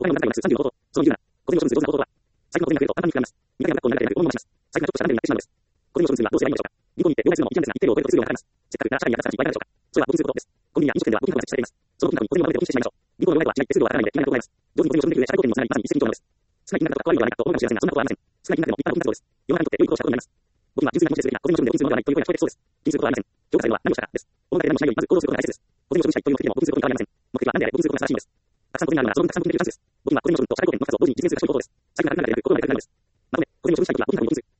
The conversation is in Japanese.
お金の中では35法。その理由なら、小銭の処分する上手な方法とは、財布の小銭額を簡単に計算します。2回の学校の中で大学で訪問をします。財布がちょっとしゃがんでるようになってしまうのです。小銭の処分するはどうすればいいのでしょうか。銀行に行って両替するのも一なんですが、一定量を超えると手数料がかかります。せっかくなら社内にやったら倍かかるでしょうか。それは募金することです。コンビニや飲食店では募金箱が設置されています。その金額に小銭をまとめて募金してしまいましょう。銀行の両替とは違い手数料がかからないので、金額を加えます。上手に小銭を処分できる上、社会貢献にもつながり、まさに一石二鳥なのです。少ない金額とか関わるのではないかと思うかもしれませんが、そんなことはありません。少ない金額でも立派な貢献だそうです。世の中にとって良いことをしたことになります。募金は純粋な気持ちでするが、小銭の処分で募金するのではないという声が聞こえてきそうです。気にすることはありません。評価されるのは何をしたかです。大掛かりな何もしないより、まず行動することが大切です。小銭を処分したいという目的でも募金することに変わりません。目的は何であれ募金することが正しいのです。たくさん小銭があるなら、その分たくさん募金できるチャンスです。募金は小銭の処分と社会貢献の数を同時に実現する賢い方法です。財布がなくなるので、心が痛くなるのです。まとめ、小銭を処分したいときは募金箱に募金する。